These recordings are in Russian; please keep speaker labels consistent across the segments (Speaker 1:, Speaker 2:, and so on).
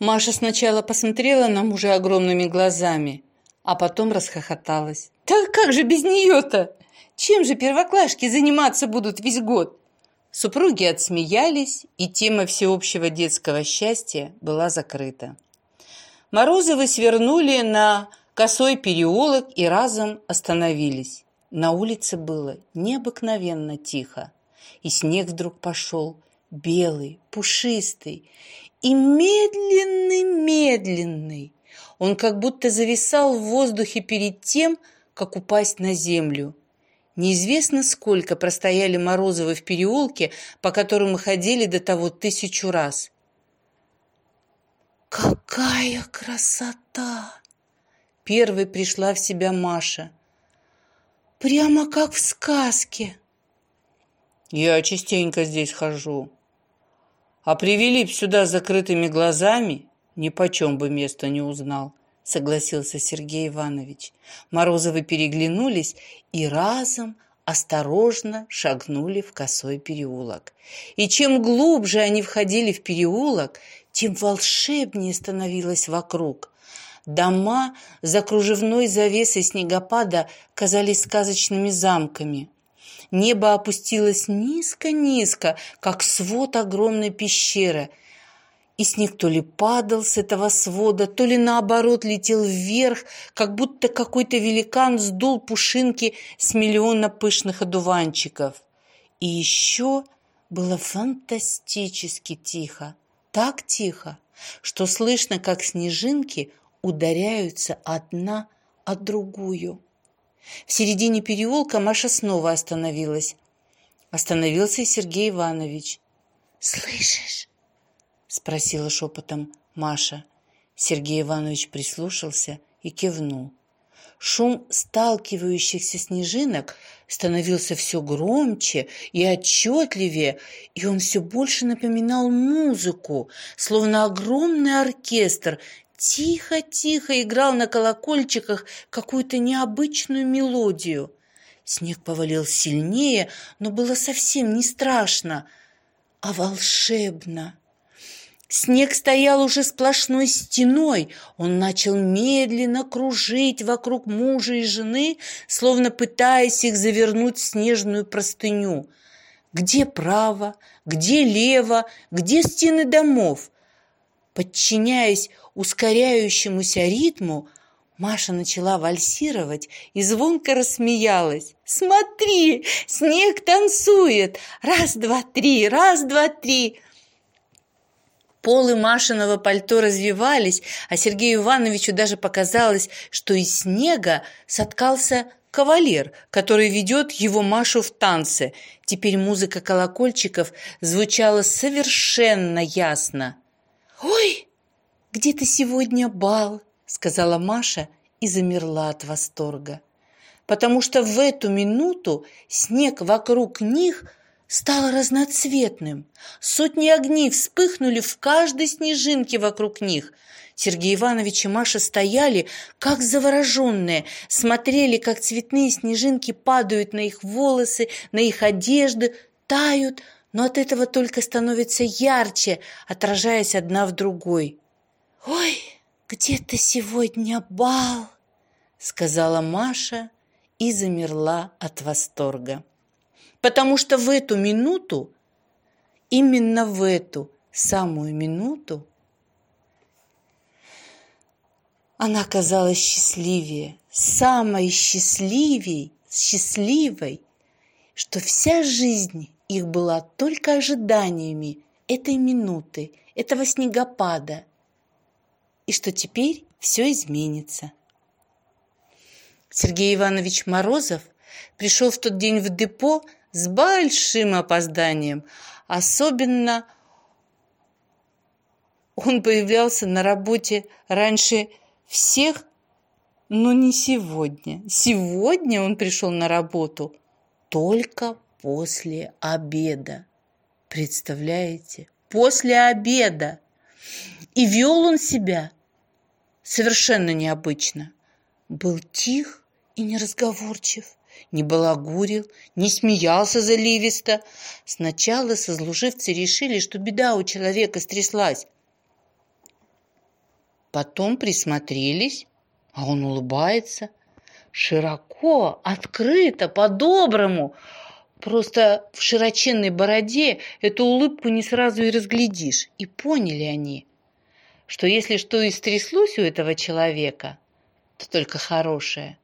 Speaker 1: Маша сначала посмотрела на мужа огромными глазами, а потом расхохоталась. «Так как же без нее-то? Чем же первоклашки заниматься будут весь год?» Супруги отсмеялись, и тема всеобщего детского счастья была закрыта. Морозовы свернули на косой переулок и разом остановились. На улице было необыкновенно тихо, и снег вдруг пошел, белый, пушистый и медленный-медленный. Он как будто зависал в воздухе перед тем, как упасть на землю. Неизвестно, сколько простояли Морозовы в переулке, по которому ходили до того 1000 раз. «Какая красота!» Первой пришла в себя Маша. «Прямо как в сказке!» «Я частенько здесь хожу. А привели б сюда закрытыми глазами, нипочем бы места не узнал», — согласился Сергей Иванович. Морозовы переглянулись и разом осторожно шагнули в косой переулок. И чем глубже они входили в переулок, тем волшебнее становилось вокруг. Дома за кружевной завесой снегопада казались сказочными замками. Небо опустилось низко-низко, как свод огромной пещеры, и снег то ли падал с этого свода, то ли наоборот летел вверх, как будто какой-то великан сдул пушинки с миллиона пышных одуванчиков. И еще было фантастически тихо, так тихо, что слышно, как снежинки ударяются одна о другую. В середине переулка Маша снова остановилась. Остановился и Сергей Иванович. «Слышишь?» — спросила шепотом Маша. Сергей Иванович прислушался и кивнул. Шум сталкивающихся снежинок становился все громче и отчетливее, и он все больше напоминал музыку, словно огромный оркестр тихо-тихо играл на колокольчиках какую-то необычную мелодию. Снег повалил сильнее, но было совсем не страшно, а волшебно. Снег стоял уже сплошной стеной, он начал медленно кружить вокруг мужа и жены, словно пытаясь их завернуть в снежную простыню. Где право, где лево, где стены домов? Подчиняясь ускоряющемуся ритму, Маша начала вальсировать и звонко рассмеялась. «Смотри, снег танцует! Раз, два, три, раз, два, три!» Полы Машиного пальто развивались, а Сергею Ивановичу даже показалось, что из снега соткался кавалер, который ведет его Машу в танце. Теперь музыка колокольчиков звучала совершенно ясно. «Ой, где-то сегодня бал», — сказала Маша и замерла от восторга, потому что в эту минуту снег вокруг них стал разноцветным. Сотни огней вспыхнули в каждой снежинке вокруг них. Сергей Иванович и Маша стояли, как завороженные, смотрели, как цветные снежинки падают на их волосы, на их одежды, тают, но от этого только становятся ярче, отражаясь одна в другой. «Ой, где-то сегодня бал», — сказала Маша и замерла от восторга. Потому что в эту минуту, именно в эту самую минуту, она казалась счастливее, самой счастливой, что вся жизнь их была только ожиданиями этой минуты, этого снегопада, и что теперь все изменится. Сергей Иванович Морозов пришел в тот день в депо с большим опозданием. Особенно он появлялся на работе раньше всех, но не сегодня. Сегодня он пришел на работу только после обеда. Представляете? После обеда. И вел он себя совершенно необычно. Был тих и неразговорчив, не балагурил, не смеялся заливисто. Сначала сослуживцы решили, что беда у человека стряслась. Потом присмотрелись, а он улыбается. Широко, открыто, по-доброму. Просто в широченной бороде эту улыбку не сразу и разглядишь. И поняли они, что если что и стряслось у этого человека, то только хорошее.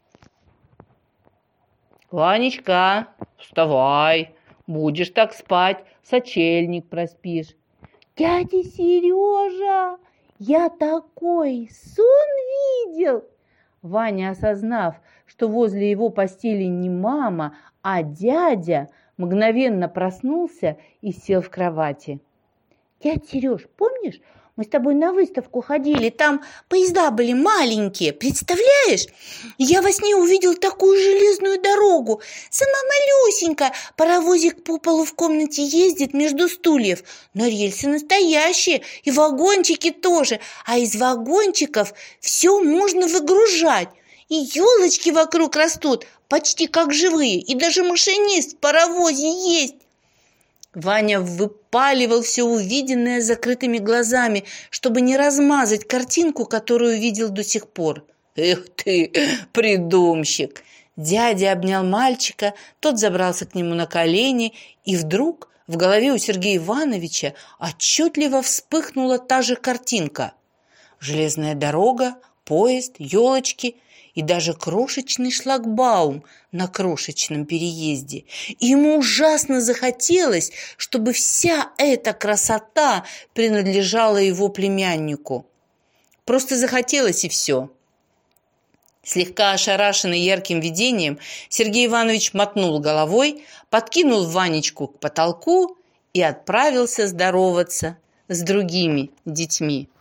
Speaker 1: «Ванечка, вставай, будешь так спать, сочельник проспишь».
Speaker 2: «Дядя Сережа, я такой сон видел!»
Speaker 1: Ваня, осознав, что возле его постели не мама, а дядя, мгновенно проснулся и сел в кровати.
Speaker 2: «Дядя Сереж, помнишь, мы с тобой на выставку ходили, там поезда были маленькие, представляешь? Я во сне увидел такую железную дорогу, сама малюсенькая, паровозик по полу в комнате ездит между стульев, но рельсы настоящие, и вагончики тоже, а из вагончиков все можно выгружать, и елочки вокруг растут, почти как живые, и даже машинист в паровозе есть».
Speaker 1: Ваня выпаливал все увиденное закрытыми глазами, чтобы не размазать картинку, которую видел до сих пор. «Эх ты, придумщик!» Дядя обнял мальчика, тот забрался к нему на колени, и вдруг в голове у Сергея Ивановича отчетливо вспыхнула та же картинка. Железная дорога, поезд, елочки и даже крошечный шлагбаум на крошечном переезде. И ему ужасно захотелось, чтобы вся эта красота принадлежала его племяннику. Просто захотелось, и все. Слегка ошарашенный ярким видением, Сергей Иванович мотнул головой, подкинул Ванечку к потолку и отправился здороваться с другими детьми.